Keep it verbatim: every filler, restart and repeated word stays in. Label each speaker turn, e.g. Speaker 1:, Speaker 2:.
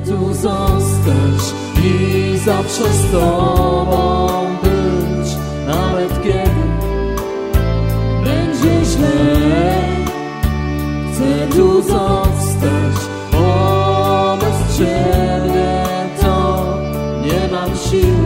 Speaker 1: tu zostać i zawsze z Tobą być, nawet kiedy będzie źle. Chcę tu zostać, bo bez Ciebie to nie mam sił.